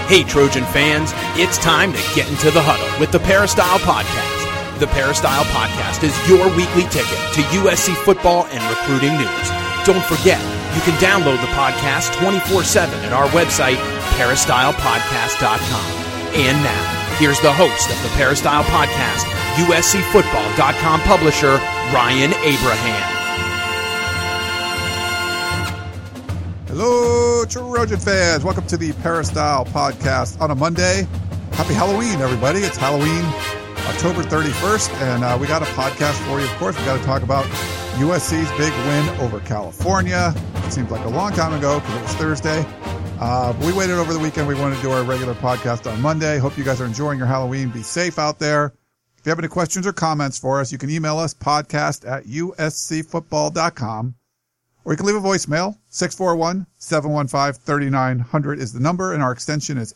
Hey, Trojan fans, it's time to get into the huddle with the Peristyle Podcast. The Peristyle Podcast is your weekly ticket to USC football and recruiting news. Don't forget, you can download the podcast 24/7 at our website, peristylepodcast.com. And now, here's the host of the Peristyle Podcast, USCFootball.com publisher, Ryan Abraham. Hello, Trojan fans. Welcome to the Peristyle Podcast on a Monday. Happy Halloween, everybody. It's Halloween, October 31st, and we got a podcast for you. Of course, we got to talk about USC's big win over California. It seems like a long time ago because it was Thursday. But we waited over the weekend. We wanted to do our regular podcast on Monday. Hope you guys are enjoying your Halloween. Be safe out there. If you have any questions or comments for us, you can email us, podcast@uscfootball.com. Or you can leave a voicemail. 641-715-3900 is the number, and our extension is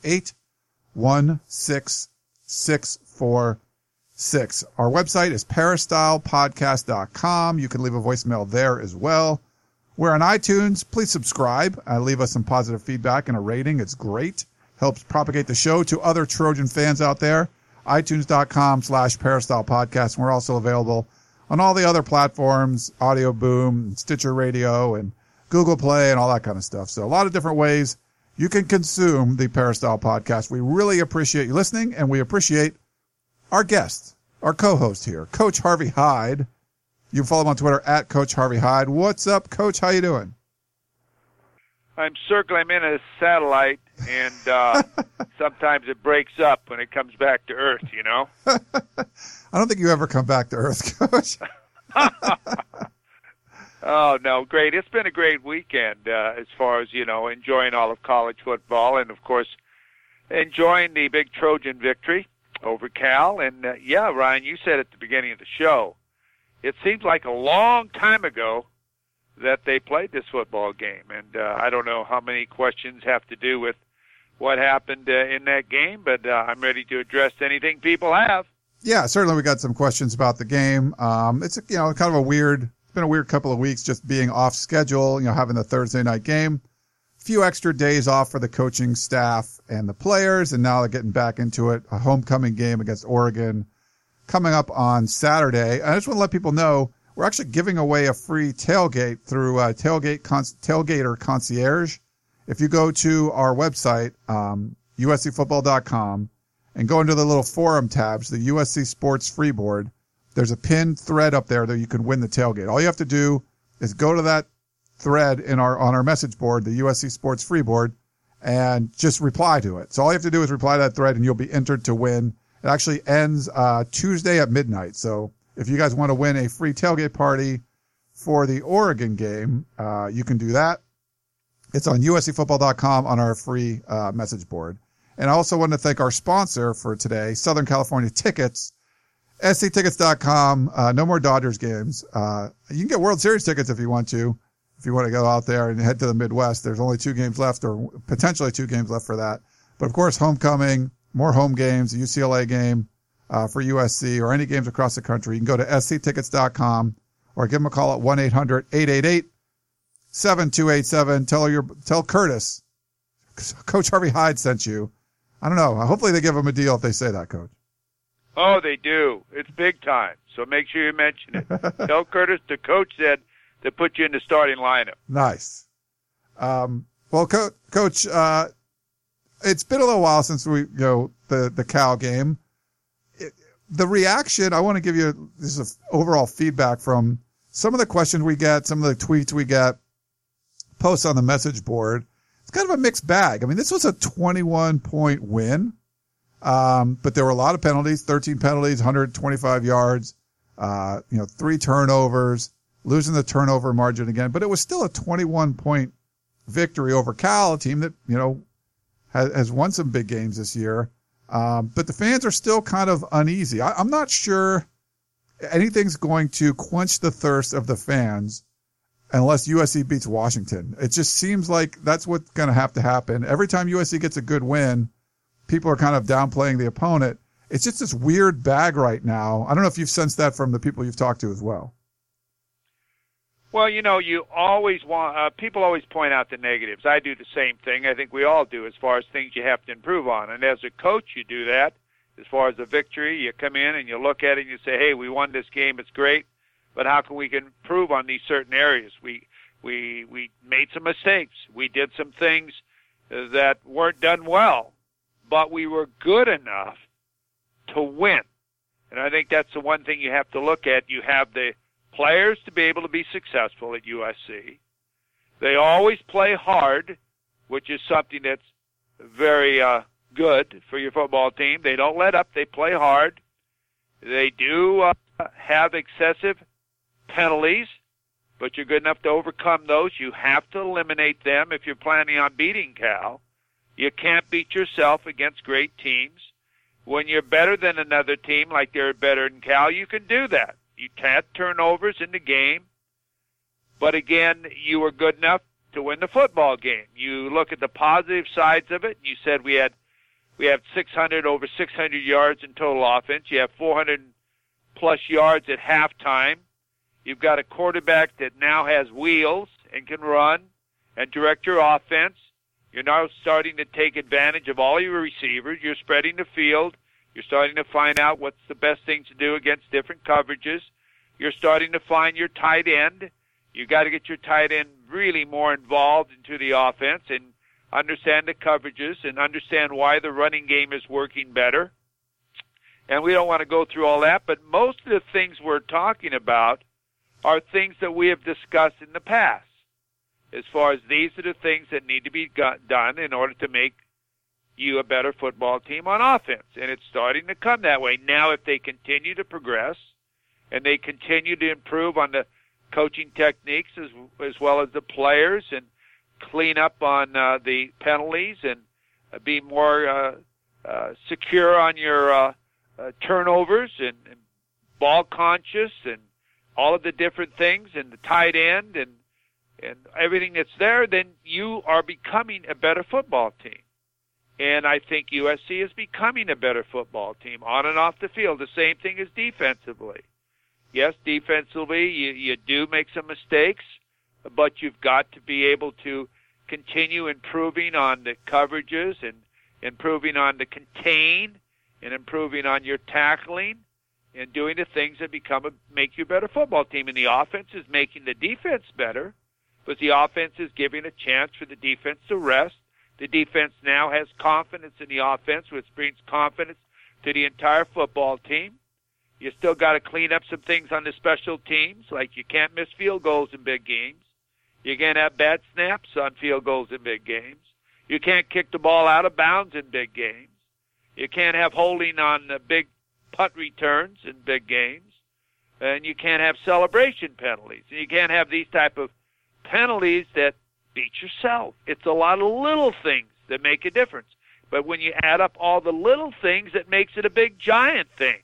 816-646. Our website is peristylepodcast.com. You can leave a voicemail there as well. We're on iTunes. Please subscribe. Leave us some positive feedback and a rating. It's great. Helps propagate the show to other Trojan fans out there. iTunes.com/peristylepodcast. We're also available on all the other platforms, Audio Boom, Stitcher Radio, and Google Play, and all that kind of stuff. So a lot of different ways you can consume the Peristyle Podcast. We really appreciate you listening, and we appreciate our guest, our co-host here, Coach Harvey Hyde. You can follow him on Twitter at Coach Harvey Hyde. What's up, Coach? How you doing? I'm circling in a satellite, and sometimes it breaks up when it comes back to Earth, you know? I don't think you ever come back to Earth, Coach. Oh, no, great. It's been a great weekend as far as, enjoying all of college football and, of course, enjoying the big Trojan victory over Cal. And, yeah, Ryan, you said at the beginning of the show, it seems like a long time ago that they played this football game. And I don't know how many questions have to do with what happened in that game, but I'm ready to address anything people have. Yeah, certainly we got some questions about the game. It's kind of it's been a weird couple of weeks just being off schedule, having the Thursday night game, a few extra days off for the coaching staff and the players, and now they're getting back into it. A homecoming game against Oregon coming up on Saturday. I just want to let people know we're actually giving away a free tailgate through Tailgater Concierge. If you go to our website, USCFootball.com, and go into the little forum tabs, the USC Sports Free Board, there's a pinned thread up there that you can win the tailgate. All you have to do is go to that thread on our message board, the USC Sports Free Board, and just reply to it. So all you have to do is reply to that thread, and you'll be entered to win. It actually ends Tuesday at midnight. So if you guys want to win a free tailgate party for the Oregon game, you can do that. It's on USCFootball.com on our free message board. And I also want to thank our sponsor for today, Southern California Tickets, sctickets.com. No more Dodgers games. You can get World Series tickets if you want to. If you want to go out there and head to the Midwest, there's only 2 games left, or potentially 2 games left for that. But of course, homecoming, more home games, a UCLA game for USC, or any games across the country. You can go to sctickets.com or give them a call at 1-800-888-7287. Tell Curtis Coach Harvey Hyde sent you. I don't know. Hopefully they give him a deal if they say that, Coach. Oh, they do. It's big time. So make sure you mention it. Tell Curtis the coach said to put you in the starting lineup. Nice. Well, Coach, it's been a little while since the Cal game. The reaction, I want to give you this is overall feedback from some of the questions we get, some of the tweets we get, posts on the message board. It's kind of a mixed bag. I mean, this was a 21-point win, but there were a lot of penalties, 13 penalties, 125 yards, 3 turnovers, losing the turnover margin again. But it was still a 21-point victory over Cal, a team that, has won some big games this year. But the fans are still kind of uneasy. I'm not sure anything's going to quench the thirst of the fans unless USC beats Washington. It just seems like that's what's going to have to happen. Every time USC gets a good win, people are kind of downplaying the opponent. It's just this weird bag right now. I don't know if you've sensed that from the people you've talked to as well. Well, you always want people always point out the negatives. I do the same thing. I think we all do as far as things you have to improve on. And as a coach, you do that. As far as a victory, you come in and you look at it and you say, hey, we won this game. It's great. But how can we improve on these certain areas? We made some mistakes. We did some things that weren't done well, but we were good enough to win. And I think that's the one thing you have to look at. You have the players to be able to be successful at USC. They always play hard, which is something that's very good for your football team. They don't let up. They play hard. They do have excessive penalties, but you're good enough to overcome those. You have to eliminate them if you're planning on beating Cal. You can't beat yourself against great teams. When you're better than another team, like they're better than Cal, you can do that. You can't turnovers in the game, but again, you were good enough to win the football game. You look at the positive sides of it, and you said we have over 600 yards in total offense. You have 400-plus yards at halftime. You've got a quarterback that now has wheels and can run and direct your offense. You're now starting to take advantage of all your receivers. You're spreading the field. You're starting to find out what's the best thing to do against different coverages. You're starting to find your tight end. You've got to get your tight end really more involved into the offense and understand the coverages and understand why the running game is working better. And we don't want to go through all that, but most of the things we're talking about are things that we have discussed in the past. As far as these are the things that need to be done in order to make you a better football team on offense. And it's starting to come that way. Now, if they continue to progress and they continue to improve on the coaching techniques as well as the players and clean up on the penalties and be more secure on your turnovers and ball conscious and all of the different things and the tight end and everything that's there, then you are becoming a better football team. And I think USC is becoming a better football team on and off the field. The same thing as defensively. Yes, defensively, you do make some mistakes, but you've got to be able to continue improving on the coverages and improving on the contain and improving on your tackling and doing the things that make you a better football team. And the offense is making the defense better, but the offense is giving a chance for the defense to rest. The defense now has confidence in the offense, which brings confidence to the entire football team. You still got to clean up some things on the special teams, like you can't miss field goals in big games. You can't have bad snaps on field goals in big games. You can't kick the ball out of bounds in big games. You can't have holding on the big punt returns in big games. And you can't have celebration penalties. And you can't have these type of penalties that beat yourself. It's a lot of little things that make a difference. But when you add up all the little things, it makes it a big giant thing.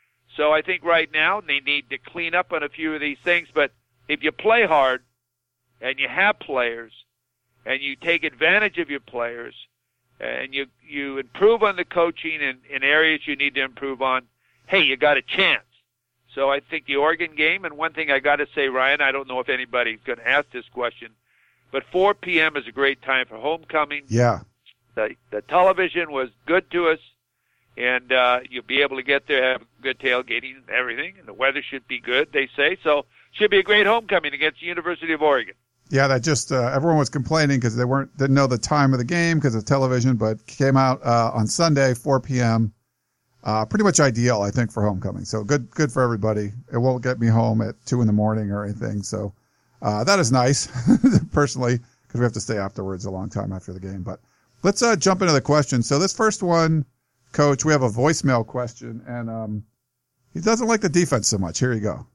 So I think right now they need to clean up on a few of these things. But if you play hard and you have players and you take advantage of your players and you improve on the coaching in areas you need to improve on, hey, you got a chance. So I think the Oregon game, and one thing I got to say, Ryan, I don't know if anybody's going to ask this question, but 4 p.m. is a great time for homecoming. Yeah. The television was good to us, and you'll be able to get there, have good tailgating and everything, and the weather should be good, they say. So should be a great homecoming against the University of Oregon. Yeah, that just everyone was complaining because they didn't know the time of the game because of television, but came out on Sunday, 4 p.m. Pretty much ideal, I think, for homecoming. So good for everybody. It won't get me home at 2 a.m. or anything. So that is nice, personally, because we have to stay afterwards a long time after the game. But let's jump into the questions. So this first one, Coach, we have a voicemail question, and he doesn't like the defense so much. Here you go.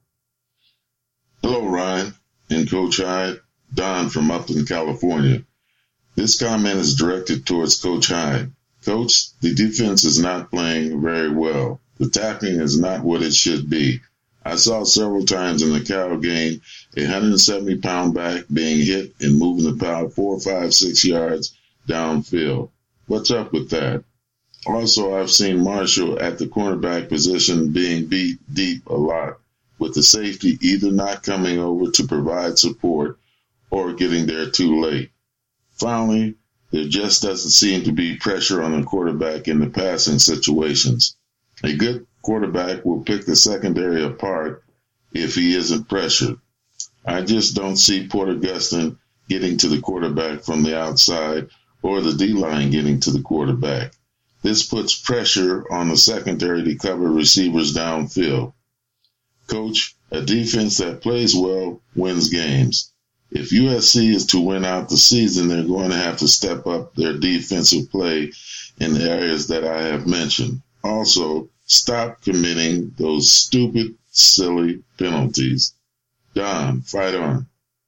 Hello, Ryan and Coach Hyde. Don from Upland, California. This comment is directed towards Coach Hyde. Coach, the defense is not playing very well. The tackling is not what it should be. I saw several times in the Cal game a 170-pound back being hit and moving the pile 4, 5, 6 yards downfield. What's up with that? Also, I've seen Marshall at the cornerback position being beat deep a lot. with the safety either not coming over to provide support or getting there too late. Finally, there just doesn't seem to be pressure on the quarterback in the passing situations. A good quarterback will pick the secondary apart if he isn't pressured. I just don't see Porter Gustin getting to the quarterback from the outside or the D-line getting to the quarterback. This puts pressure on the secondary to cover receivers downfield. Coach, a defense that plays well wins games. If USC is to win out the season, they're going to have to step up their defensive play in the areas that I have mentioned. Also, stop committing those stupid, silly penalties. Don, fight on.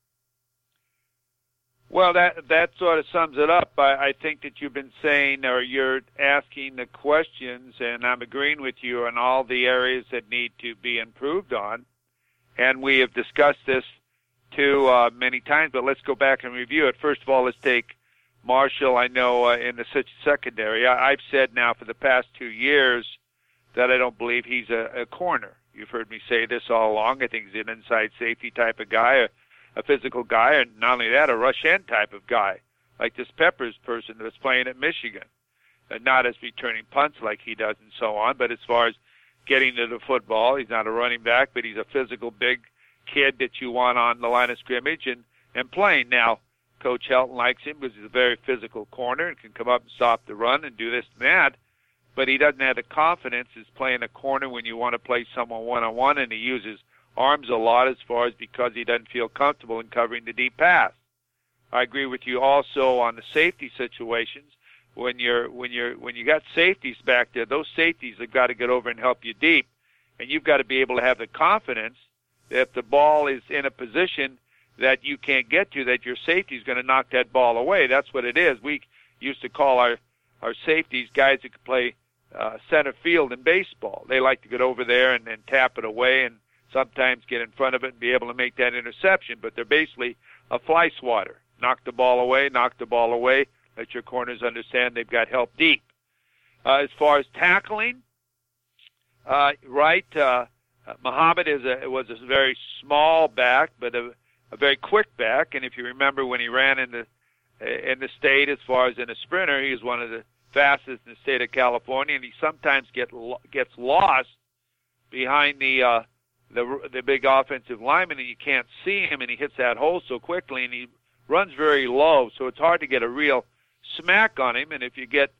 Well, that sort of sums it up. I think that you've been saying, or you're asking the questions, and I'm agreeing with you on all the areas that need to be improved on. And we have discussed this too many times, but let's go back and review it. First of all, let's take Marshall. I know in the secondary, I've said now for the past 2 years that I don't believe he's a corner. You've heard me say this all along. I think he's an inside safety type of guy, a physical guy, and not only that, a rush end type of guy, like this Peppers person that's playing at Michigan. Not as returning punts like he does and so on, but as far as getting to the football, he's not a running back, but he's a physical big kid that you want on the line of scrimmage and playing. Now, Coach Helton likes him because he's a very physical corner and can come up and stop the run and do this and that, but he doesn't have the confidence as playing a corner when you want to play someone one-on-one, and he uses arms a lot as far as because he doesn't feel comfortable in covering the deep pass. I agree with you also on the safety situations. When you got safeties back there, those safeties have got to get over and help you deep, and you've got to be able to have the confidence that if the ball is in a position that you can't get to, that your safety is going to knock that ball away. That's what it is. We used to call our safeties guys that could play center field in baseball. They like to get over there and tap it away and sometimes get in front of it and be able to make that interception, but they're basically a fly swatter. Knock the ball away, let your corners understand they've got help deep. As far as tackling, Muhammad was a very small back, but a very quick back, and if you remember when he ran in the state as far as in a sprinter, he was one of the fastest in the state of California, and he sometimes gets lost behind the big offensive lineman, and you can't see him, and he hits that hole so quickly, and he runs very low, so it's hard to get a real smack on him. And if you get,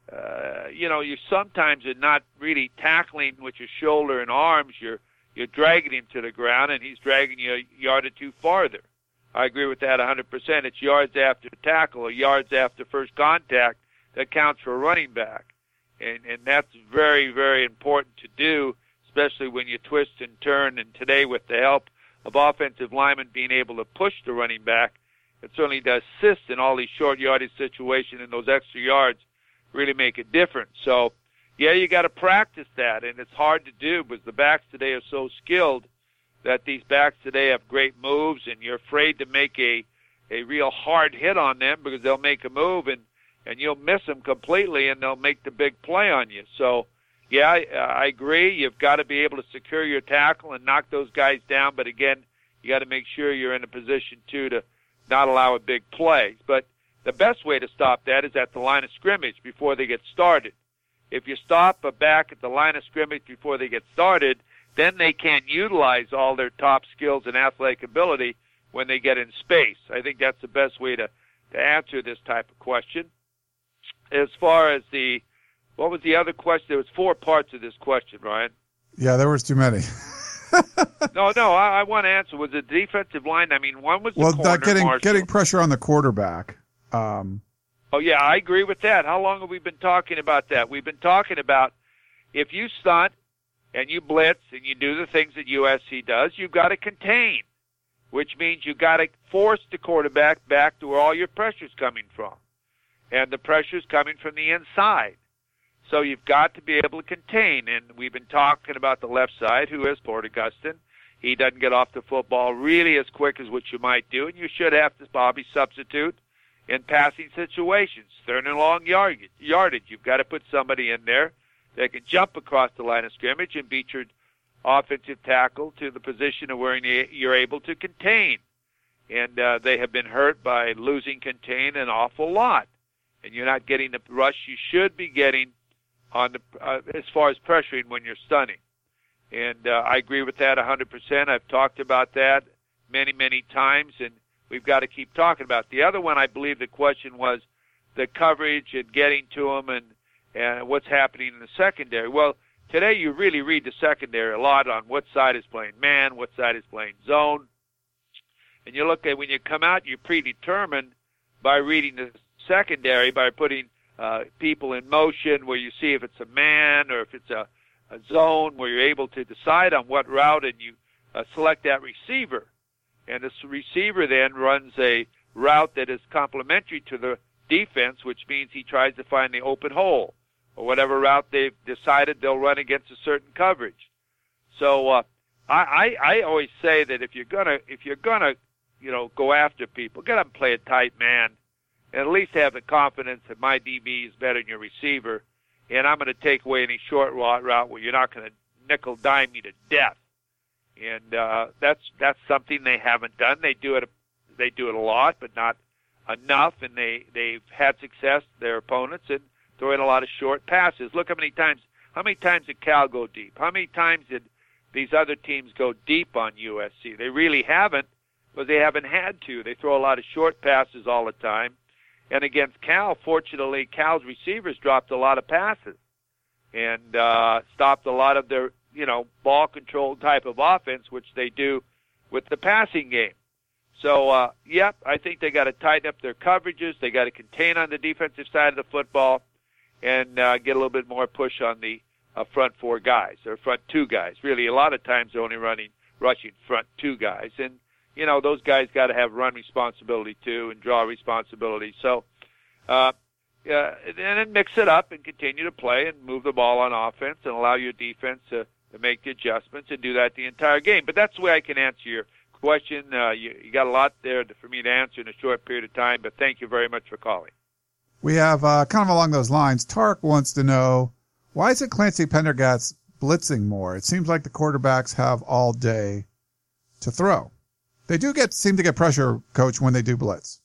you sometimes are not really tackling with your shoulder and arms. You're dragging him to the ground, and he's dragging you a yard or two farther. I agree with that 100%. It's yards after tackle or yards after first contact that counts for a running back, and that's very, very important to do, especially when you twist and turn. And today, with the help of offensive linemen being able to push the running back, it certainly does assist in all these short yardage situations, and those extra yards really make a difference. So, yeah, you got to practice that, and it's hard to do because the backs today are so skilled that these backs today have great moves, and you're afraid to make a real hard hit on them because they'll make a move and you'll miss them completely, and they'll make the big play on you. So, yeah, I agree. You've got to be able to secure your tackle and knock those guys down, but again, you got to make sure you're in a position to not allow a big play. But the best way to stop that is at the line of scrimmage before they get started. If you stop a back at the line of scrimmage before they get started, then they can't utilize all their top skills and athletic ability when they get in space. I think that's the best way to answer this type of question. As far as what was the other question? There was 4 parts of this question, Ryan. Yeah, there was too many. No, I want to answer. Was it defensive line? I mean, one was the corner, getting pressure on the quarterback. Oh, yeah, I agree with that. How long have we been talking about that? We've been talking about if you stunt and you blitz and you do the things that USC does, you've got to contain, which means you've got to force the quarterback back to where all your pressure's coming from. And the pressure's coming from the inside. So you've got to be able to contain. And we've been talking about the left side, who is Porter Gustin. He doesn't get off the football really as quick as what you might do, and you should have to probably substitute in passing situations, third and long yardage. You've got to put somebody in there that can jump across the line of scrimmage and beat your offensive tackle to the position of where you're able to contain. And they have been hurt by losing contain an awful lot. And you're not getting the rush you should be getting on the as far as pressuring when you're stunning. And I agree with that 100%. I've talked about that many, many times, and we've got to keep talking about it. The other one, I believe the question was the coverage and getting to them and what's happening in the secondary. Well, today you really read the secondary a lot on what side is playing man, what side is playing zone. And you look at when you come out, you're predetermined by reading the secondary, by putting people in motion where you see if it's a man or if it's a zone where you're able to decide on what route, and you select that receiver. And this receiver then runs a route that is complementary to the defense, which means he tries to find the open hole or whatever route they've decided they'll run against a certain coverage. So I always say that if you're gonna go after people, get them to play a tight man, and at least have the confidence that my DB is better than your receiver, and I'm going to take away any short route where you're not going to nickel dime me to death. And that's something they haven't done. They do it a lot, but not enough. And they've had success, their opponents, in throwing a lot of short passes. Look how many times did Cal go deep? How many times did these other teams go deep on USC? They really haven't, because they haven't had to. They throw a lot of short passes all the time. And against Cal, fortunately, Cal's receivers dropped a lot of passes and stopped a lot of their, ball control type of offense, which they do with the passing game. So, I think they got to tighten up their coverages. They got to contain on the defensive side of the football and get a little bit more push on the front four guys or front two guys. Really, a lot of times they're only rushing front two guys. And, those guys got to have run responsibility too and draw responsibility. So, and then mix it up and continue to play and move the ball on offense and allow your defense to make the adjustments and do that the entire game. But that's the way I can answer your question. You got a lot there for me to answer in a short period of time, but thank you very much for calling. We have kind of along those lines, Tark wants to know, why isn't Clancy Pendergast blitzing more? It seems like the quarterbacks have all day to throw. They do seem to get pressure, Coach, when they do blitz.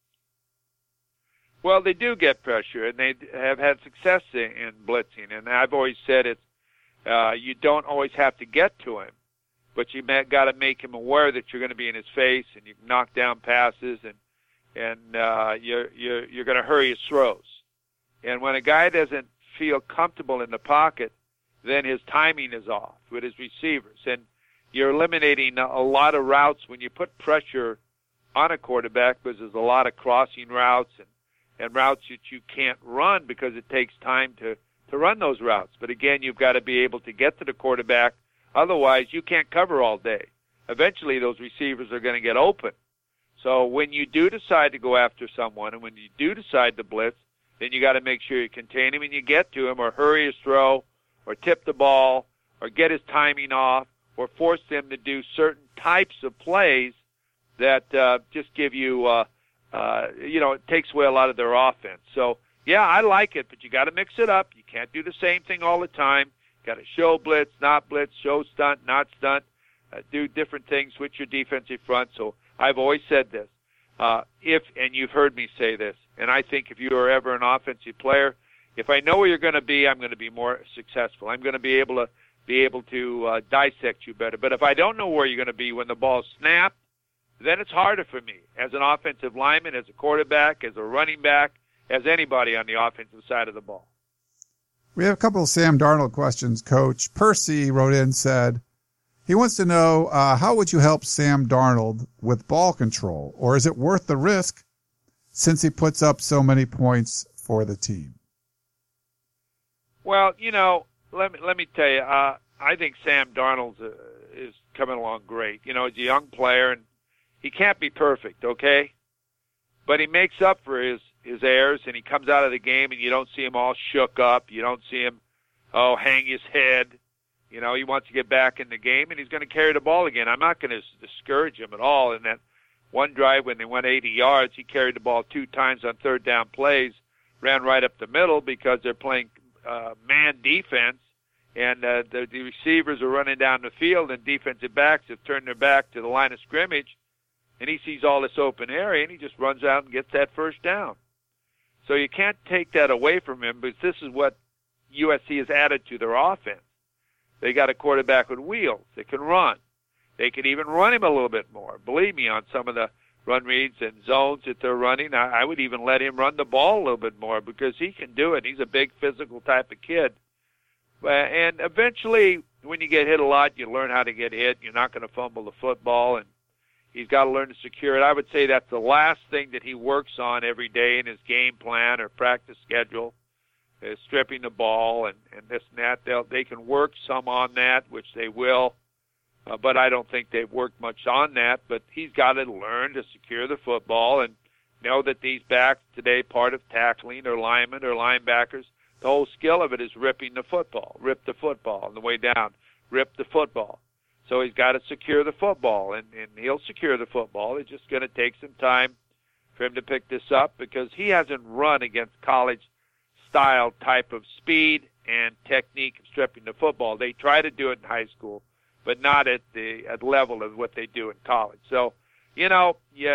Well, they do get pressure, and they have had success in blitzing. And I've always said you don't always have to get to him, but you got to make him aware that you're going to be in his face, and you can knock down passes, and you're going to hurry his throws. And when a guy doesn't feel comfortable in the pocket, then his timing is off with his receivers, and you're eliminating a lot of routes when you put pressure on a quarterback, because there's a lot of crossing routes and routes that you can't run because it takes time to run those routes. But again, you've got to be able to get to the quarterback. Otherwise, you can't cover all day. Eventually, those receivers are going to get open. So when you do decide to go after someone and when you do decide to blitz, then you got to make sure you contain him and you get to him, or hurry his throw, or tip the ball, or get his timing off, or force them to do certain types of plays that just give you, it takes away a lot of their offense. So, yeah, I like it, but you got to mix it up. You can't do the same thing all the time. Got to show blitz, not blitz, show stunt, not stunt, do different things with your defensive front. So I've always said this, and you've heard me say this, and I think if you are ever an offensive player, if I know where you're going to be, I'm going to be more successful. I'm going to be able to dissect you better. But if I don't know where you're going to be when the ball's snapped, then it's harder for me as an offensive lineman, as a quarterback, as a running back, as anybody on the offensive side of the ball. We have a couple of Sam Darnold questions, Coach. Percy wrote in, said he wants to know, how would you help Sam Darnold with ball control? Or is it worth the risk since he puts up so many points for the team? Well, let me tell you, I think Sam Darnold is coming along great. He's a young player, and he can't be perfect, okay? But he makes up for his errors, and he comes out of the game, and you don't see him all shook up. You don't see him, hang his head. He wants to get back in the game, and he's going to carry the ball again. I'm not going to discourage him at all. In that one drive when they went 80 yards, he carried the ball 2 times on third down plays, ran right up the middle because they're playing man defense, and the receivers are running down the field, and defensive backs have turned their back to the line of scrimmage, and he sees all this open area, and he just runs out and gets that first down. So you can't take that away from him, because this is what USC has added to their offense. They got a quarterback with wheels. They can run. They can even run him a little bit more. Believe me, on some of the run reads and zones that they're running, I would even let him run the ball a little bit more, because he can do it. He's a big physical type of kid. And eventually, when you get hit a lot, you learn how to get hit. You're not going to fumble the football, and he's got to learn to secure it. I would say that's the last thing that he works on every day in his game plan or practice schedule, is stripping the ball and this and that. They can work some on that, which they will, but I don't think they've worked much on that. But he's got to learn to secure the football and know that these backs today, part of tackling or linemen or linebackers, the whole skill of it is ripping the football. Rip the football on the way down. Rip the football. So he's got to secure the football, and he'll secure the football. It's just going to take some time for him to pick this up, because he hasn't run against college-style type of speed and technique of stripping the football. They try to do it in high school, but not at the level of what they do in college. So, you're going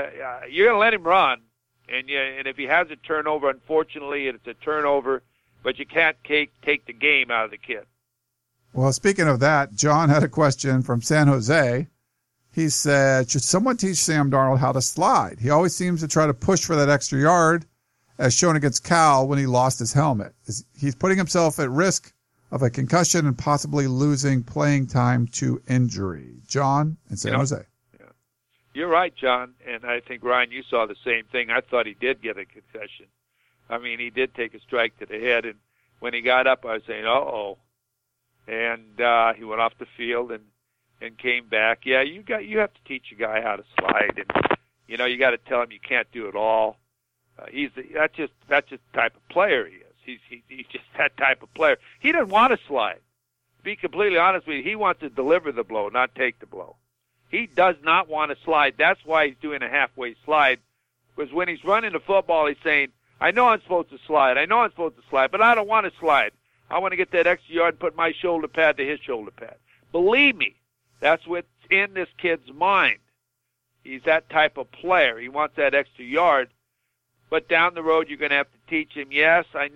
to let him run, and if he has a turnover, unfortunately, it's a turnover, but you can't take the game out of the kid. Well, speaking of that, John had a question from San Jose. He said, should someone teach Sam Darnold how to slide? He always seems to try to push for that extra yard, as shown against Cal when he lost his helmet. He's putting himself at risk of a concussion and possibly losing playing time to injury. John in San Jose. Yeah. You're right, John, and I think, Ryan, you saw the same thing. I thought he did get a concussion. I mean, he did take a strike to the head, and when he got up, I was saying, uh-oh. And he went off the field and came back. Yeah, you have to teach a guy how to slide, and you got to tell him you can't do it all. That's just the type of player he is. He's just that type of player. He doesn't want to slide. To be completely honest with you, he wants to deliver the blow, not take the blow. He does not want to slide. That's why he's doing a halfway slide, because when he's running the football, he's saying, I know I'm supposed to slide, but I don't want to slide. I want to get that extra yard and put my shoulder pad to his shoulder pad. Believe me, that's what's in this kid's mind. He's that type of player. He wants that extra yard. But down the road, you're going to have to teach him, yes, I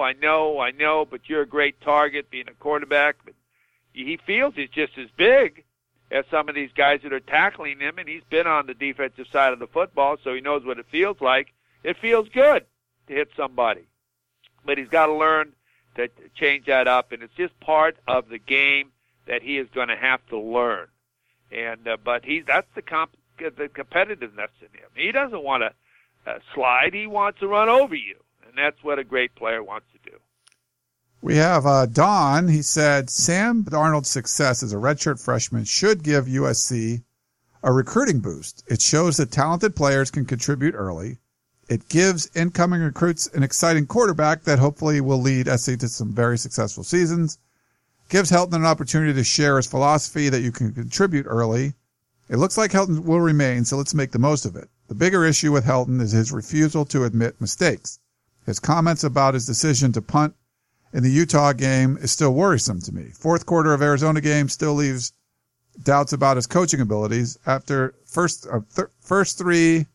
know, but you're a great target being a quarterback. But he feels he's just as big as some of these guys that are tackling him, and he's been on the defensive side of the football, so he knows what it feels like. It feels good to hit somebody. But he's got to learn to change that up, and it's just part of the game that he is going to have to learn. And but that's the competitiveness in him. He doesn't want to slide. He wants to run over you, and that's what a great player wants to do. We have Don. He said, Sam Darnold's success as a redshirt freshman should give USC a recruiting boost. It shows that talented players can contribute early. It gives incoming recruits an exciting quarterback that hopefully will lead SC to some very successful seasons. Gives Helton an opportunity to share his philosophy that you can contribute early. It looks like Helton will remain, so let's make the most of it. The bigger issue with Helton is his refusal to admit mistakes. His comments about his decision to punt in the Utah game is still worrisome to me. Fourth quarter of Arizona game still leaves doubts about his coaching abilities. After the first three,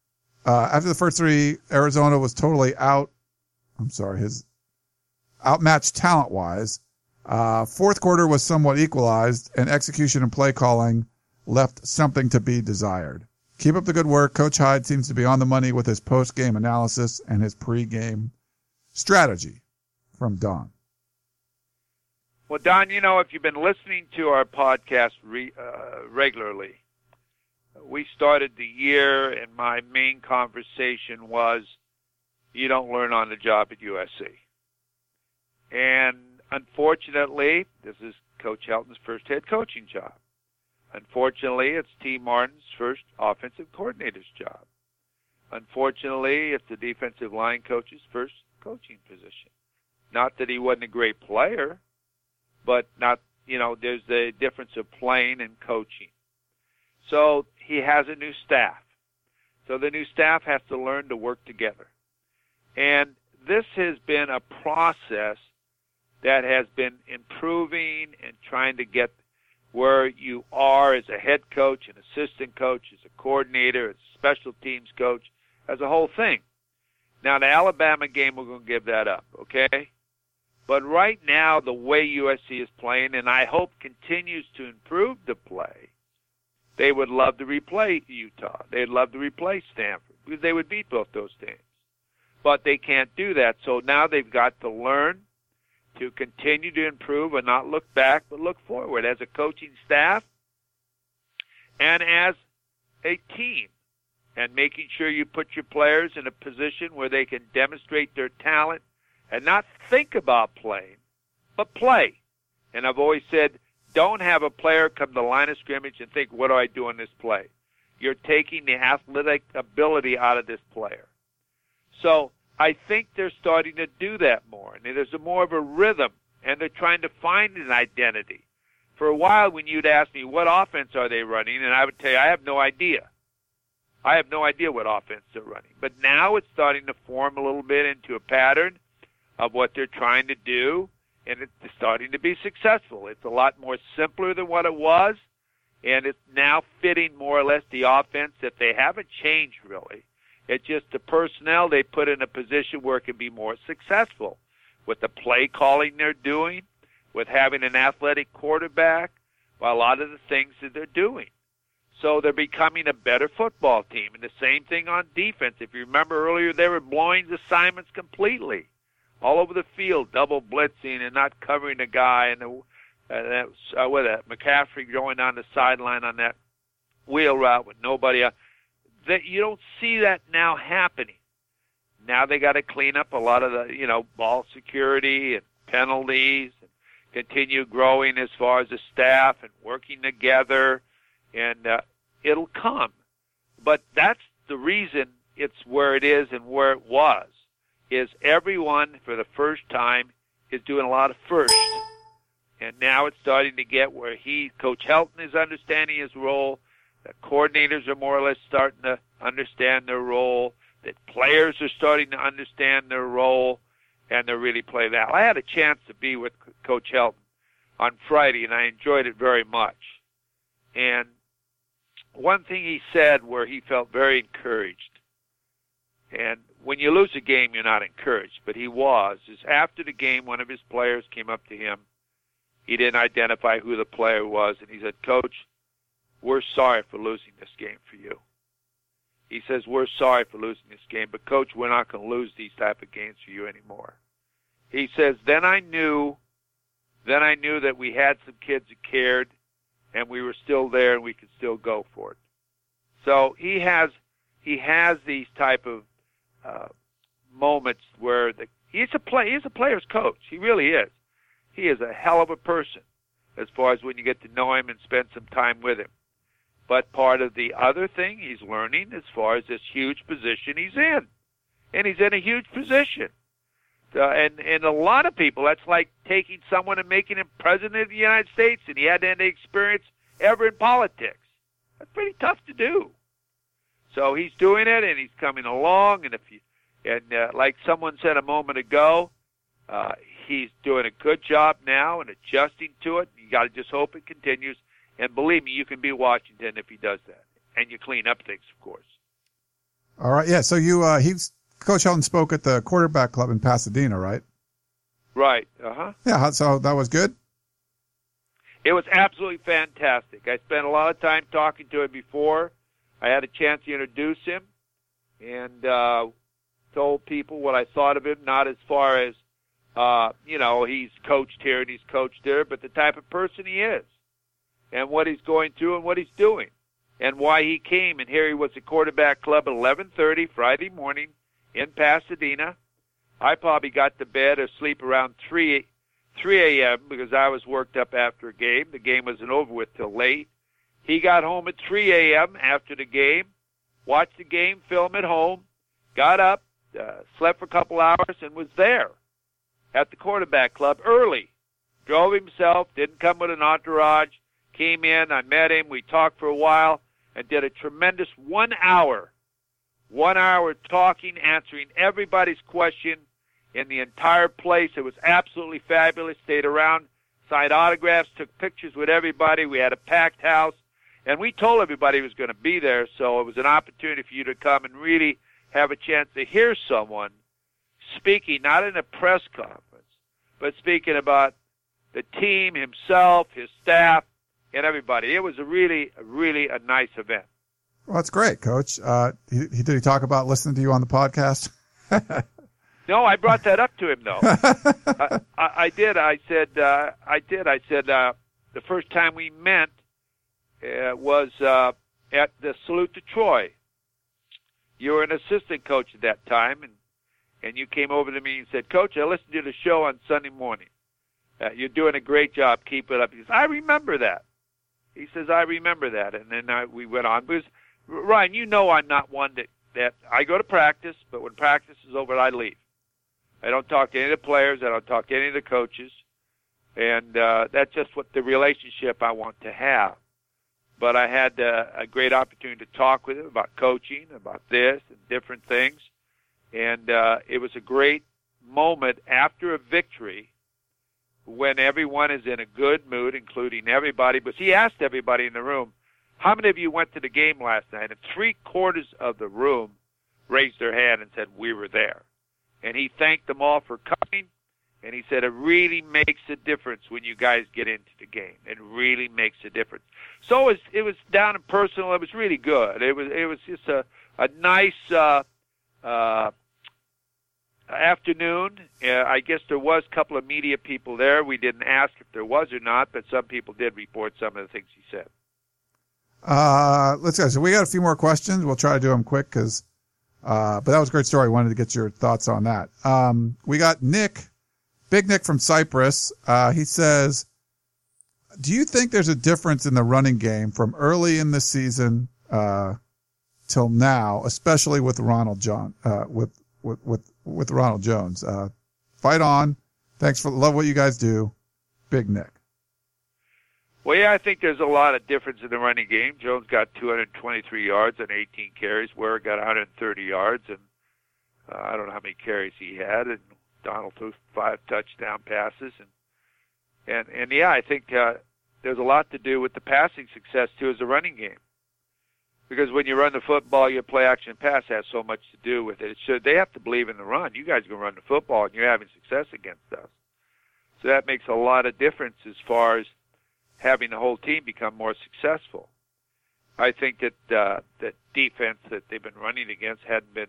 Arizona was totally outmatched talent-wise. Fourth quarter was somewhat equalized, and execution and play calling left something to be desired. Keep up the good work. Coach Hyde seems to be on the money with his post-game analysis and his pre-game strategy. From Don. Well, Don, if you've been listening to our podcast regularly, we started the year, and my main conversation was, you don't learn on the job at USC. And unfortunately, this is Coach Helton's first head coaching job. Unfortunately, it's T. Martin's first offensive coordinator's job. Unfortunately, it's the defensive line coach's first coaching position. Not that he wasn't a great player, but there's the difference of playing and coaching. So he has a new staff. So the new staff has to learn to work together. And this has been a process that has been improving and trying to get where you are as a head coach, an assistant coach, as a coordinator, as a special teams coach, as a whole thing. Now, the Alabama game, we're going to give that up, okay? But right now, the way USC is playing, and I hope continues to improve the play, they would love to replay Utah. They'd love to replay Stanford because they would beat both those teams. But they can't do that. So now they've got to learn to continue to improve and not look back but look forward as a coaching staff and as a team, and making sure you put your players in a position where they can demonstrate their talent and not think about playing, but play. And I've always said, don't have a player come to the line of scrimmage and think, what do I do in this play? You're taking the athletic ability out of this player. So I think they're starting to do that more. And there's more of a rhythm, and they're trying to find an identity. For a while, when you'd ask me, what offense are they running? And I would tell you, I have no idea. I have no idea what offense they're running. But now it's starting to form a little bit into a pattern of what they're trying to do, and it's starting to be successful. It's a lot more simpler than what it was, and it's now fitting more or less the offense that they haven't changed really. It's just the personnel they put in a position where it can be more successful with the play calling they're doing, with having an athletic quarterback, by a lot of the things that they're doing. So they're becoming a better football team. And the same thing on defense. If you remember earlier, they were blowing assignments completely all over the field, double blitzing and not covering a guy, and McCaffrey going down the sideline on that wheel route with nobody else. That you don't see that now happening. Now they got to clean up a lot of the, ball security and penalties, and continue growing as far as the staff and working together, and it'll come. But that's the reason it's where it is and where it was, is everyone for the first time is doing a lot of first. And now it's starting to get where Coach Helton is understanding his role. The coordinators are more or less starting to understand their role. That players are starting to understand their role, and they're really playing that. I had a chance to be with Coach Helton on Friday, and I enjoyed it very much. And one thing he said where he felt very encouraged, and when you lose a game, you're not encouraged, but he was, is after the game, one of his players came up to him. He didn't identify who the player was, and he said, Coach, we're sorry for losing this game for you. He says, we're sorry for losing this game, but Coach, we're not going to lose these type of games for you anymore. He says, then I knew that we had some kids that cared, and we were still there, and we could still go for it. So he has these type of moments where he's a player's coach. He really is. He is a hell of a person as far as when you get to know him and spend some time with him. But part of the other thing he's learning as far as this huge position he's in. And he's in a huge position. And a lot of people, that's like taking someone and making him president of the United States, and he hadn't had any experience ever in politics. That's pretty tough to do. So he's doing it, and he's coming along. And like someone said a moment ago, he's doing a good job now and adjusting to it. You got to just hope it continues. And believe me, you can be Washington if he does that. And you clean up things, of course. All right. Yeah. So Coach Helton spoke at the quarterback club in Pasadena, right? Right. Uh-huh. Yeah. So that was good? It was absolutely fantastic. I spent a lot of time talking to him before. I had a chance to introduce him and told people what I thought of him, not as far as, he's coached here and he's coached there, but the type of person he is and what he's going through and what he's doing and why he came. And here he was at quarterback club at 11:30 Friday morning in Pasadena. I probably got to bed or sleep around 3 a.m. because I was worked up after a game. The game wasn't over with till late. He got home at 3 a.m. after the game, watched the game, film at home, got up, slept for a couple hours, and was there at the quarterback club early. Drove himself, didn't come with an entourage, came in, I met him, we talked for a while, and did a tremendous 1 hour talking, answering everybody's question, in the entire place. It was absolutely fabulous. Stayed around, signed autographs, took pictures with everybody. We had a packed house, and we told everybody was going to be there, so it was an opportunity for you to come and really have a chance to hear someone speaking, not in a press conference, but speaking about the team, himself, his staff, and everybody. It was really a nice event. Well, that's great, Coach. Did he talk about listening to you on the podcast? No, I brought that up to him, though. I did. I said, the first time we met was at the Salute to Troy. You were an assistant coach at that time, and you came over to me and said, Coach, I listened to the show on Sunday morning. You're doing a great job. Keep it up. He says, I remember that. He says, I remember that. And then we went on. Because, Ryan, you know I'm not one that I go to practice, but when practice is over, I leave. I don't talk to any of the players. I don't talk to any of the coaches. And that's just what the relationship I want to have. But I had a great opportunity to talk with him about coaching, about this and different things. And it was a great moment after a victory when everyone is in a good mood, including everybody. But he asked everybody in the room, how many of you went to the game last night? And 3/4 of the room raised their hand and said, we were there. And he thanked them all for coming. And he said, it really makes a difference when you guys get into the game. It really makes a difference. So it was down and personal. It was really good. It was just a nice afternoon. I guess there was a couple of media people there. We didn't ask if there was or not, but some people did report some of the things he said. Let's go. So we got a few more questions. We'll try to do them quick but that was a great story. Wanted to get your thoughts on that. We got Nick, Big Nick from Cyprus. He says, do you think there's a difference in the running game from early in the season, till now, especially with Ronald with Ronald Jones? Fight on. Love what you guys do. Big Nick. Well, yeah, I think there's a lot of difference in the running game. Jones got 223 yards and 18 carries. Ware got 130 yards, and I don't know how many carries he had. And Donald threw 5 touchdown passes, and yeah, I think there's a lot to do with the passing success too as a running game. Because when you run the football, your play action pass has so much to do with it. They have to believe in the run. You guys can run the football, and you're having success against us. So that makes a lot of difference as far as having the whole team become more successful. I think that that defense that they've been running against has been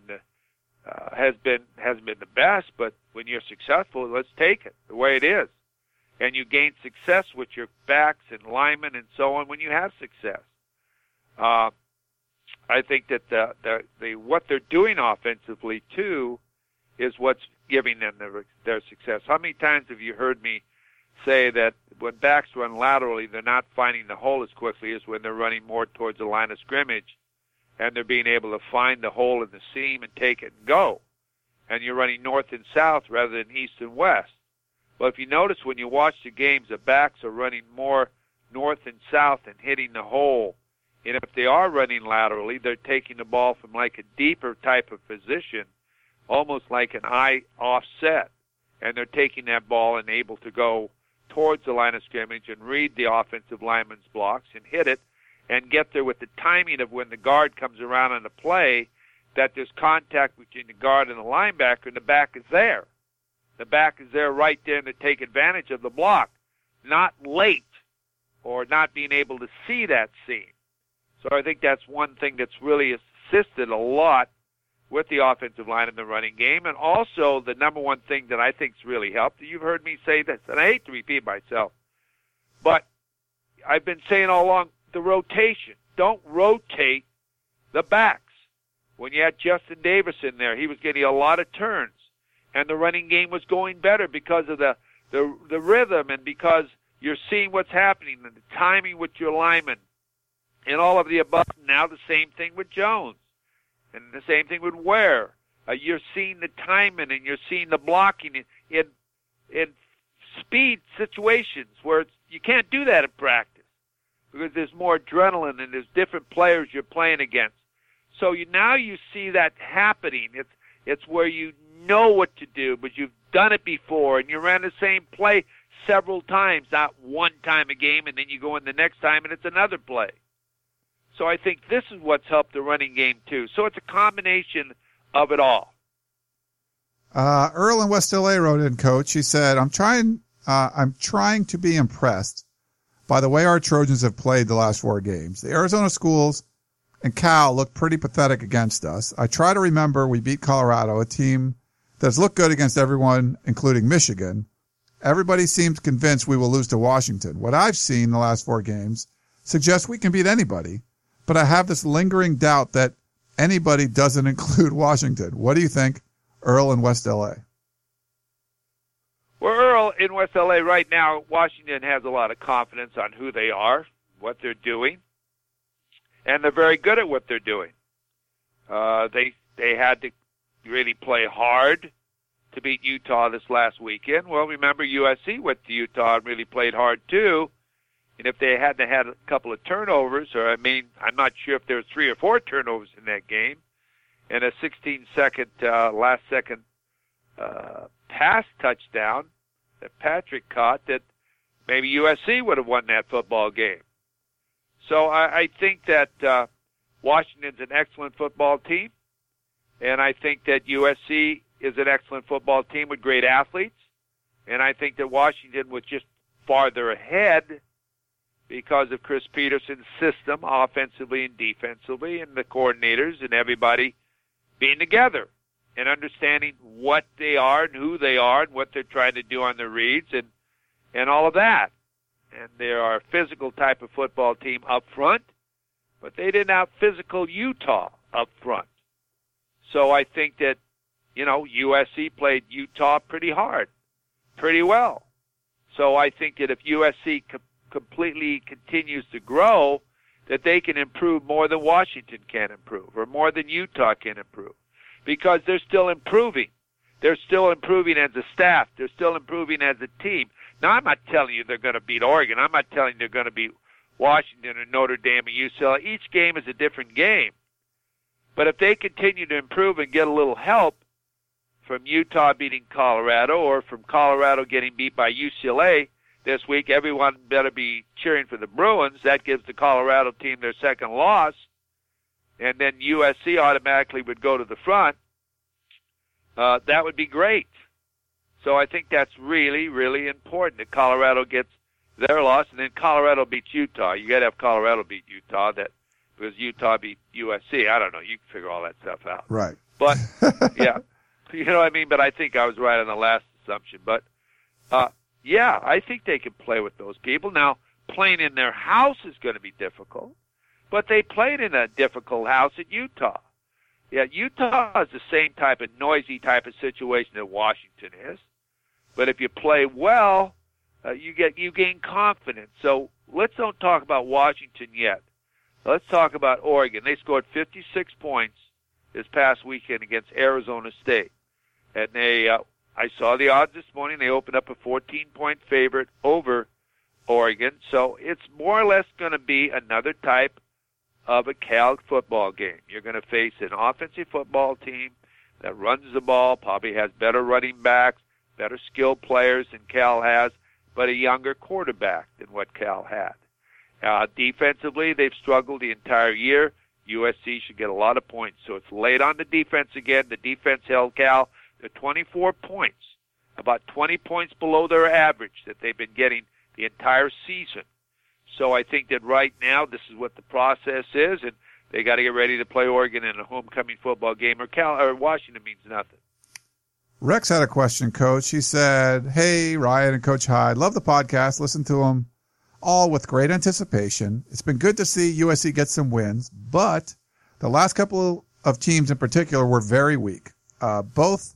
the best. But when you're successful, let's take it the way it is, and you gain success with your backs and linemen and so on when you have success. I think that what they're doing offensively too is what's giving them their success. How many times have you heard me say that when backs run laterally, they're not finding the hole as quickly as when they're running more towards the line of scrimmage, and they're being able to find the hole in the seam and take it and go. And you're running north and south rather than east and west. Well, if you notice when you watch the games, the backs are running more north and south and hitting the hole. And if they are running laterally, they're taking the ball from like a deeper type of position, almost like an eye offset. And they're taking that ball and able to go towards the line of scrimmage and read the offensive lineman's blocks and hit it and get there with the timing of when the guard comes around on the play, that there's contact between the guard and the linebacker, and the back is there. The back is there right there to take advantage of the block, not late or not being able to see that seam. So I think that's one thing that's really assisted a lot with the offensive line in the running game. And also the number one thing that I think's really helped, you've heard me say this, and I hate to repeat myself, but I've been saying all along, the rotation. Don't rotate the backs. When you had Justin Davis in there, he was getting a lot of turns, and the running game was going better because of the rhythm and because you're seeing what's happening and the timing with your linemen and all of the above. Now the same thing with Jones and the same thing with Ware. You're seeing the timing and you're seeing the blocking in speed situations where you can't do that in practice because there's more adrenaline and there's different players you're playing against. So now you see that happening. It's where you know what to do, but you've done it before, and you ran the same play several times, not one time a game, and then you go in the next time and it's another play. So I think this is what's helped the running game too. So it's a combination of it all. Earl in West LA wrote in, Coach. He said, I'm trying to be impressed by the way our Trojans have played the last 4 games. The Arizona schools and Cal looked pretty pathetic against us. I try to remember we beat Colorado, a team that's looked good against everyone, including Michigan. Everybody seems convinced we will lose to Washington. What I've seen the last 4 games suggests we can beat anybody, but I have this lingering doubt that anybody doesn't include Washington. What do you think, Earl in West LA? Well, Earl in West LA right now, Washington has a lot of confidence on who they are, what they're doing, and they're very good at what they're doing. They had to really play hard to beat Utah this last weekend. Well, remember USC went to Utah and really played hard too. And if they hadn't had a couple of turnovers, or I'm not sure if there were 3 or 4 turnovers in that game, and a 16-second last-second pass touchdown that Patrick caught, that maybe USC would have won that football game. So I think that Washington's an excellent football team, and I think that USC is an excellent football team with great athletes, and I think that Washington was just farther ahead because of Chris Peterson's system, offensively and defensively, and the coordinators and everybody being together and understanding what they are and who they are and what they're trying to do on their reads and all of that. And they are a physical type of football team up front, but they didn't have physical Utah up front. So I think that, USC played Utah pretty hard, pretty well. So I think that if USC completely continues to grow, that they can improve more than Washington can improve, or more than Utah can improve, because they're still improving. They're still improving as a staff. They're still improving as a team. Now, I'm not telling you they're going to beat Oregon. I'm not telling you they're going to beat Washington or Notre Dame or UCLA. Each game is a different game. But if they continue to improve and get a little help from Utah beating Colorado, or from Colorado getting beat by UCLA this week, everyone better be cheering for the Bruins. That gives the Colorado team their second loss. And then USC automatically would go to the front. That would be great. So I think that's really, really important that Colorado gets their loss, and then Colorado beats Utah. You got to have Colorado beat Utah, because Utah beat USC. I don't know. You can figure all that stuff out. Right. But, yeah. You know what I mean? But I think I was right on the last assumption. But, yeah, I think they can play with those people. Now, playing in their house is going to be difficult, but they played in a difficult house at Utah. Yeah, Utah is the same type of noisy type of situation that Washington is. But if you play well, you gain confidence. So let's don't talk about Washington yet. Let's talk about Oregon. They scored 56 points this past weekend against Arizona State. And I saw the odds this morning. They opened up a 14-point favorite over Oregon. So it's more or less going to be another type of a Cal football game. You're going to face an offensive football team that runs the ball, probably has better running backs, better skilled players than Cal has, but a younger quarterback than what Cal had. Defensively, they've struggled the entire year. USC should get a lot of points. So it's laid on the defense again. The defense held Cal to 24 points, about 20 points below their average that they've been getting the entire season. So I think that right now this is what the process is, and they got to get ready to play Oregon in a homecoming football game, or Washington means nothing. Rex had a question, Coach. He said, hey, Ryan and Coach Hyde, love the podcast. Listen to them all with great anticipation. It's been good to see USC get some wins, but the last couple of teams in particular were very weak. It's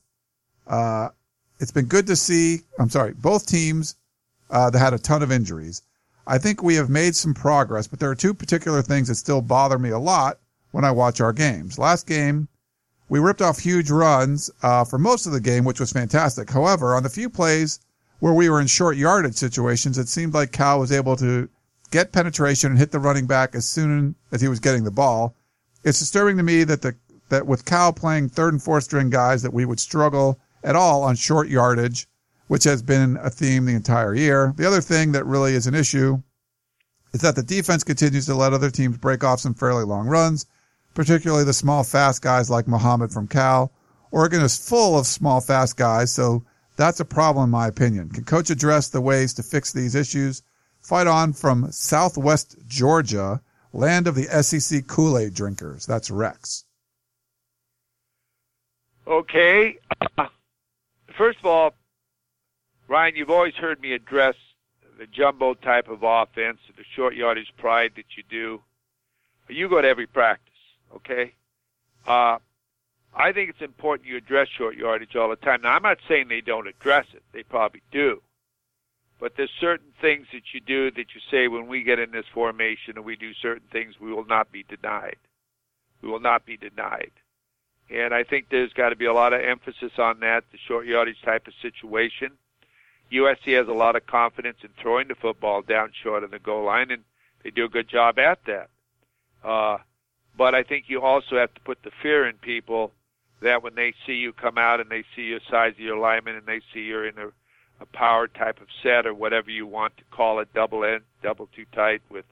been good to see, both teams that had a ton of injuries. I think we have made some progress, but there are 2 particular things that still bother me a lot when I watch our games. Last game, we ripped off huge runs for most of the game, which was fantastic. However, on the few plays where we were in short yardage situations, it seemed like Cal was able to get penetration and hit the running back as soon as he was getting the ball. It's disturbing to me that that with Cal playing third and fourth string guys that we would struggle at all on short yardage, which has been a theme the entire year. The other thing that really is an issue is that the defense continues to let other teams break off some fairly long runs, particularly the small, fast guys like Muhammad from Cal. Oregon is full of small, fast guys, so that's a problem in my opinion. Can Coach address the ways to fix these issues? Fight on from Southwest Georgia, land of the SEC Kool-Aid drinkers. That's Rex. Okay. First of all, Ryan, you've always heard me address the jumbo type of offense, the short yardage pride that you do. You go to every practice, okay? I think it's important you address short yardage all the time. Now, I'm not saying they don't address it. They probably do. But there's certain things that you do that you say when we get in this formation and we do certain things, we will not be denied. We will not be denied. And I think there's got to be a lot of emphasis on that, the short yardage type of situation. USC has a lot of confidence in throwing the football down short of the goal line, and they do a good job at that. But I think you also have to put the fear in people that when they see you come out and they see your size of your lineman and they see you're in a power type of set or whatever you want to call it, double end, double too tight with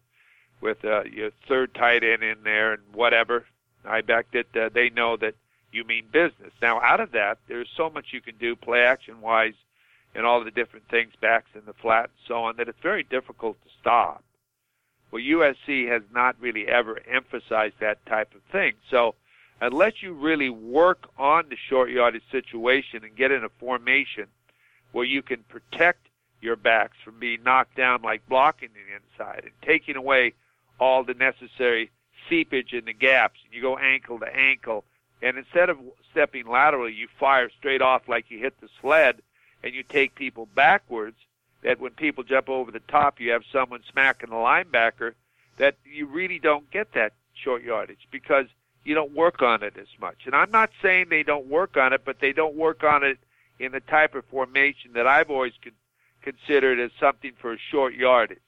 your third tight end in there and whatever, I bet that they know that you mean business. Now, out of that, there's so much you can do play action-wise and all the different things, backs in the flat and so on, that it's very difficult to stop. Well, USC has not really ever emphasized that type of thing. So unless you really work on the short yardage situation and get in a formation where you can protect your backs from being knocked down like blocking the inside and taking away all the necessary seepage in the gaps, and you go ankle to ankle, and instead of stepping laterally, you fire straight off like you hit the sled, and you take people backwards, that when people jump over the top, you have someone smacking the linebacker, that you really don't get that short yardage because you don't work on it as much. And I'm not saying they don't work on it, but they don't work on it in the type of formation that I've always considered as something for short yardage.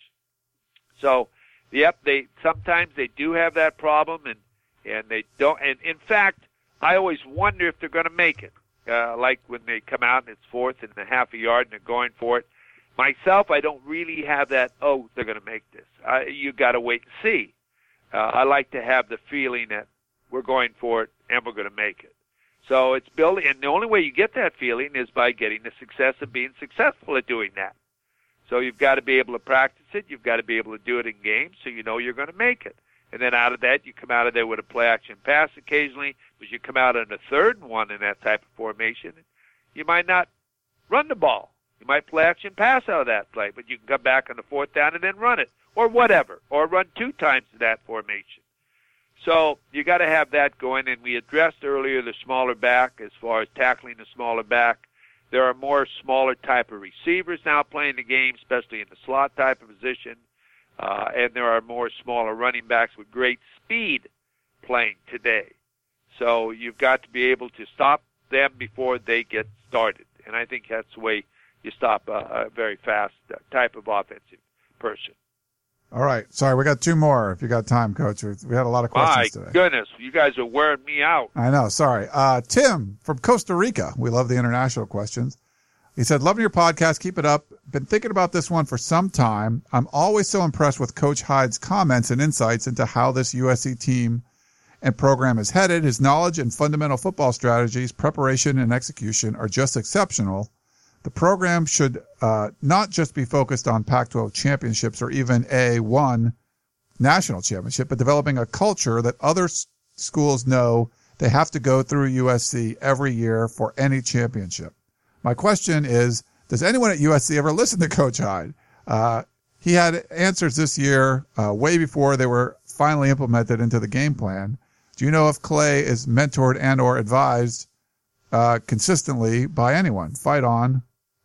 So, yep, sometimes they do have that problem, and they don't. And in fact, I always wonder if they're going to make it. Like when they come out and it's fourth and a half a yard and they're going for it. Myself, I don't really have that, they're going to make this. You got to wait and see. I like to have the feeling that we're going for it and we're going to make it. So it's building, and the only way you get that feeling is by getting the success of being successful at doing that. So you've got to be able to practice it. You've got to be able to do it in games so you know you're going to make it. And then out of that, you come out of there with a play-action pass occasionally, but you come out on a third and one in that type of formation. You might not run the ball. You might play-action pass out of that play, but you can come back on the fourth down and then run it, or whatever, or run 2 times in that formation. So you got to have that going, and we addressed earlier the smaller back as far as tackling the smaller back. There are more smaller type of receivers now playing the game, especially in the slot type of position. And there are more smaller running backs with great speed playing today. So you've got to be able to stop them before they get started. And I think that's the way you stop a very fast type of offensive person. All right. Sorry, we got 2 more if you got time, Coach. We had a lot of questions today. My goodness, you guys are wearing me out. I know. Sorry. Tim from Costa Rica. We love the international questions. He said, loving your podcast. Keep it up. Been thinking about this one for some time. I'm always so impressed with Coach Hyde's comments and insights into how this USC team and program is headed. His knowledge and fundamental football strategies, preparation, and execution are just exceptional. The program should not just be focused on Pac-12 championships or even one national championship, but developing a culture that other schools know they have to go through USC every year for any championship. My question is, does anyone at USC ever listen to Coach Hyde? He had answers this year way before they were finally implemented into the game plan. Do you know if Clay is mentored and or advised consistently by anyone? Fight on,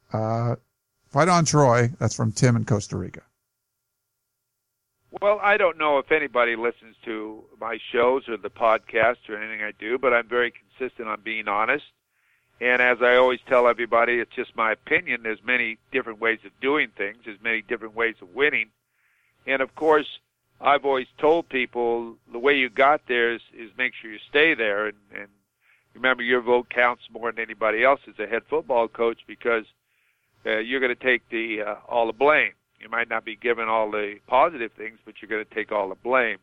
Troy. That's from Tim in Costa Rica. Well, I don't know if anybody listens to my shows or the podcast or anything I do, but I'm very consistent on being honest. And as I always tell everybody, it's just my opinion. There's many different ways of doing things. There's many different ways of winning. And, of course, I've always told people the way you got there is make sure you stay there, and remember your vote counts more than anybody else as a head football coach, because you're going to take all the blame. You might not be given all the positive things, but you're going to take all the blame.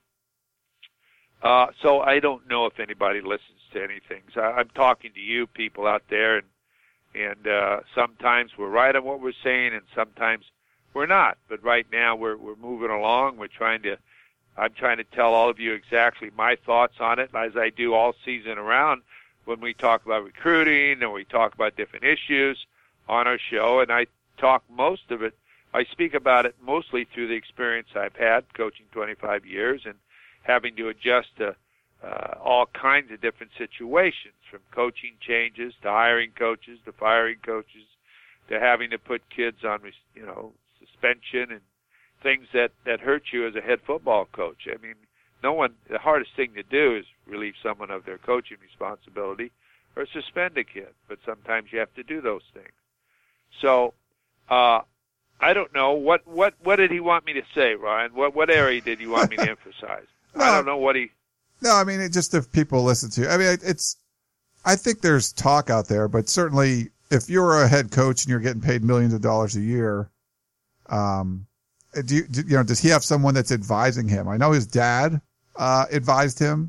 So I don't know if anybody listens to anything. So I'm talking to you people out there, and sometimes we're right on what we're saying, and sometimes we're not. But right now we're moving along. I'm trying to tell all of you exactly my thoughts on it, as I do all season around when we talk about recruiting and we talk about different issues on our show. And I speak about it mostly through the experience I've had coaching 25 years and having to adjust to all kinds of different situations, from coaching changes to hiring coaches to firing coaches to having to put kids on, suspension and things that hurt you as a head football coach. I mean, the hardest thing to do is relieve someone of their coaching responsibility or suspend a kid, but sometimes you have to do those things. So, I don't know. What did he want me to say, Ryan? What area did he want me to emphasize? I don't know what he... No, I mean, just if people listen to you. I mean, I think there's talk out there, but certainly if you're a head coach and you're getting paid millions of dollars a year, does he have someone that's advising him? I know his dad advised him,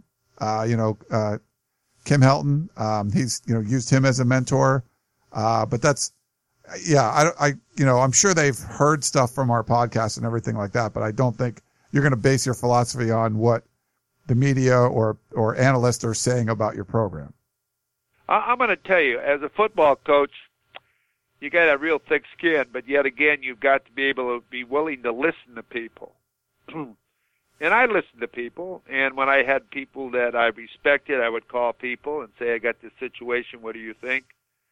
Kim Helton. He's used him as a mentor, but that's, I'm sure they've heard stuff from our podcast and everything like that, but I don't think you're going to base your philosophy on what the media or analysts are saying about your program. I'm going to tell you, as a football coach, you got a real thick skin, but yet again, you've got to be able to be willing to listen to people. And I listen to people, and when I had people that I respected, I would call people and say, I got this situation, what do you think?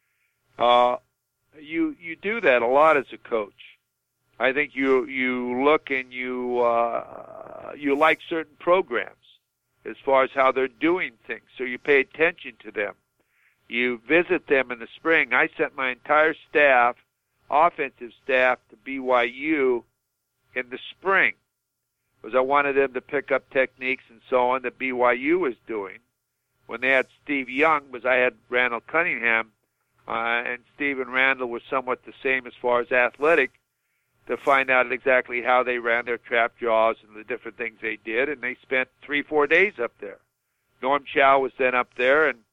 You do that a lot as a coach. I think you look and you like certain programs as far as how they're doing things, so you pay attention to them. You visit them in the spring. I sent my entire staff, offensive staff, to BYU in the spring because I wanted them to pick up techniques and so on that BYU was doing. When they had Steve Young, because I had Randall Cunningham, and Steve and Randall were somewhat the same as far as athletic, to find out exactly how they ran their trap jaws and the different things they did, and they spent 3-4 days up there. Norm Chow was then up there, and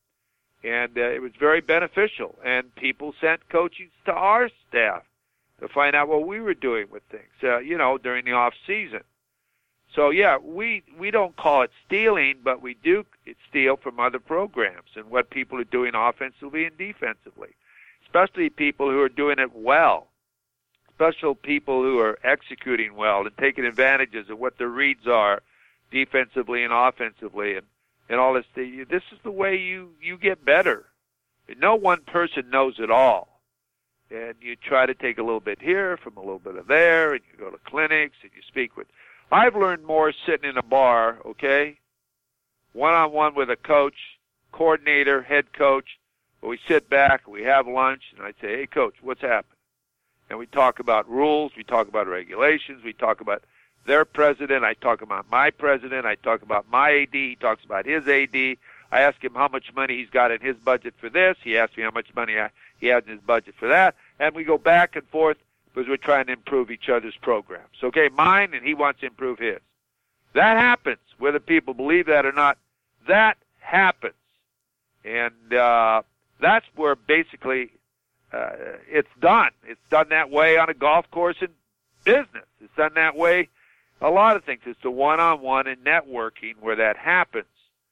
it was very beneficial. And people sent coaching to our staff to find out what we were doing with things, during the off season. So yeah, we don't call it stealing, but we do steal from other programs and what people are doing offensively and defensively, especially people who are doing it well. Special people who are executing well and taking advantages of what their reads are defensively and offensively and all this. This is the way you get better. No one person knows it all. And you try to take a little bit here from a little bit of there, and you go to clinics and you speak with. I've learned more sitting in a bar, okay, one-on-one with a coach, coordinator, head coach. We sit back, we have lunch, and I say, hey, coach, what's happening? And we talk about rules, we talk about regulations, we talk about their president, I talk about my president, I talk about my AD, he talks about his AD. I ask him how much money he's got in his budget for this, he asks me how much money he has in his budget for that, and we go back and forth because we're trying to improve each other's programs. Okay, mine, and he wants to improve his. That happens, whether people believe that or not, that happens. And that's where basically it's done. It's done that way on a golf course in business. It's done that way a lot of things. It's the one-on-one and networking where that happens.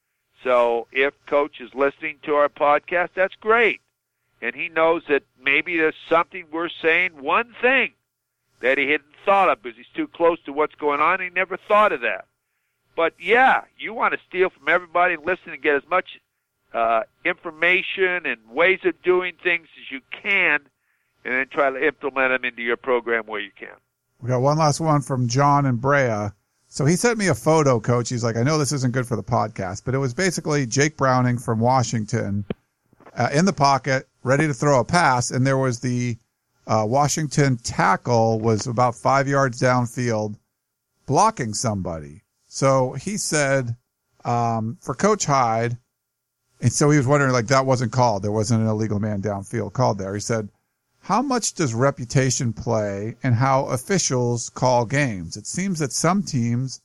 So if Coach is listening to our podcast, that's great. And he knows that maybe there's something we're saying, one thing that he hadn't thought of because he's too close to what's going on. He never thought of that. But, yeah, you want to steal from everybody and listen and get as much information and ways of doing things as you can, and then try to implement them into your program where you can. We got one last one from John in Brea. So he sent me a photo, Coach. He's like, I know this isn't good for the podcast, but it was basically Jake Browning from Washington in the pocket, ready to throw a pass, and there was the Washington tackle was about 5 yards downfield, blocking somebody. So he said, for Coach Hyde, and so he was wondering, like, that wasn't called. There wasn't an illegal man downfield called there. He said, how much does reputation play and how officials call games? It seems that some teams,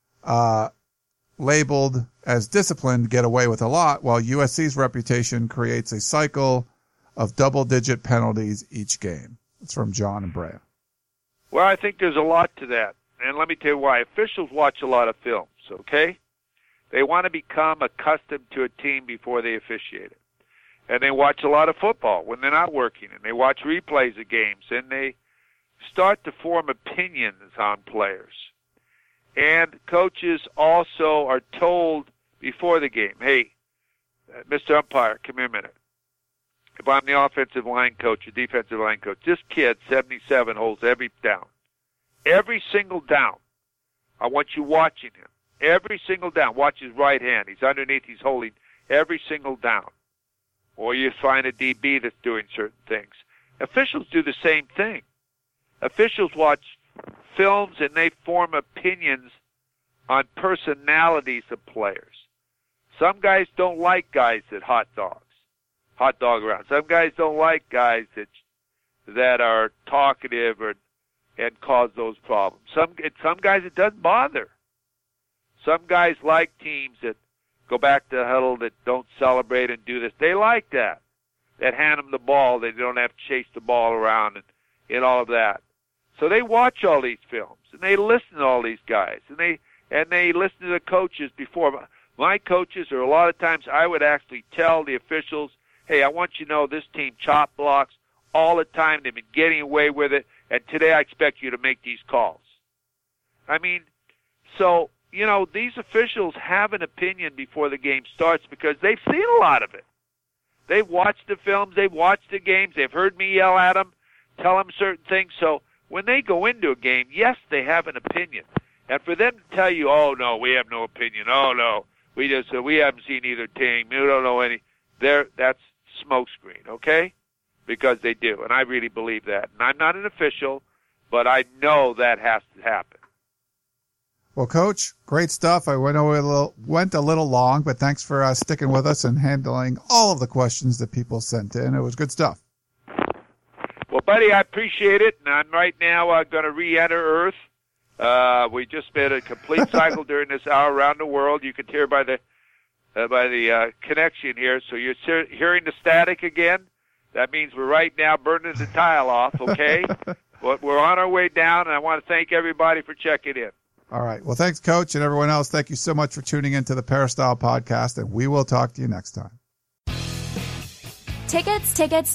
labeled as disciplined get away with a lot, while USC's reputation creates a cycle of double-digit penalties each game. It's from John and Brea. Well, I think there's a lot to that. And let me tell you why. Officials watch a lot of films, okay? They want to become accustomed to a team before they officiate it. And they watch a lot of football when they're not working, and they watch replays of games, and they start to form opinions on players. And coaches also are told before the game, hey, Mr. Umpire, come here a minute. If I'm the offensive line coach or defensive line coach, this kid, 77, holds every down. Every single down. I want you watching him. Every single down. Watch his right hand. He's underneath. He's holding every single down. Or you find a DB that's doing certain things. Officials do the same thing. Officials watch films and they form opinions on personalities of players. Some guys don't like guys that hot dog around. Some guys don't like guys that are talkative and cause those problems. Some guys it doesn't bother. Some guys like teams that go back to the huddle that don't celebrate and do this. They like that. That hand them the ball. They don't have to chase the ball around and all of that. So they watch all these films and they listen to all these guys and they listen to the coaches before. My coaches, or a lot of times I would actually tell the officials, hey, I want you to know this team chop blocks all the time. They've been getting away with it, and today I expect you to make these calls. I mean, so, you know, these officials have an opinion before the game starts because they've seen a lot of it. They've watched the films, they've watched the games, they've heard me yell at them, tell them certain things. So when they go into a game, yes, they have an opinion. And for them to tell you, oh, no, we have no opinion, oh, no, we haven't seen either team, we don't know any, that's smokescreen, okay? Because they do, and I really believe that. And I'm not an official, but I know that has to happen. Well, Coach, great stuff. I went a little long, but thanks for sticking with us and handling all of the questions that people sent in. It was good stuff. Well, buddy, I appreciate it, and I'm right now going to re-enter Earth. We just made a complete cycle during this hour around the world. You can hear by the connection here. So you're hearing the static again. That means we're right now burning the tile off, okay? But we're on our way down, and I want to thank everybody for checking in. All right. Well, thanks, Coach, and everyone else. Thank you so much for tuning in to the Peristyle Podcast, and we will talk to you next time. Tickets.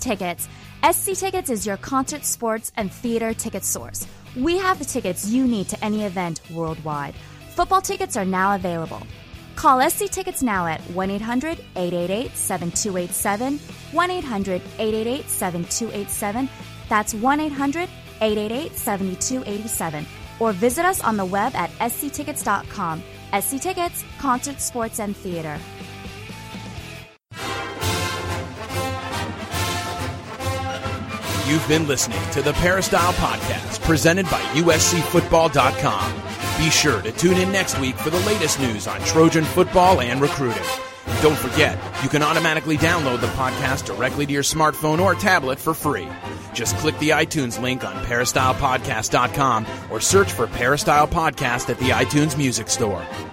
SC Tickets is your concert, sports, and theater ticket source. We have the tickets you need to any event worldwide. Football tickets are now available. Call SC Tickets now at 1-800-888-7287, 1-800-888-7287. That's 1-800-888-7287. Or visit us on the web at sctickets.com. SC Tickets, concert, sports, and theater. You've been listening to the Peristyle Podcast, presented by USCFootball.com. Be sure to tune in next week for the latest news on Trojan football and recruiting. Don't forget, you can automatically download the podcast directly to your smartphone or tablet for free. Just click the iTunes link on peristylepodcast.com or search for Peristyle Podcast at the iTunes Music Store.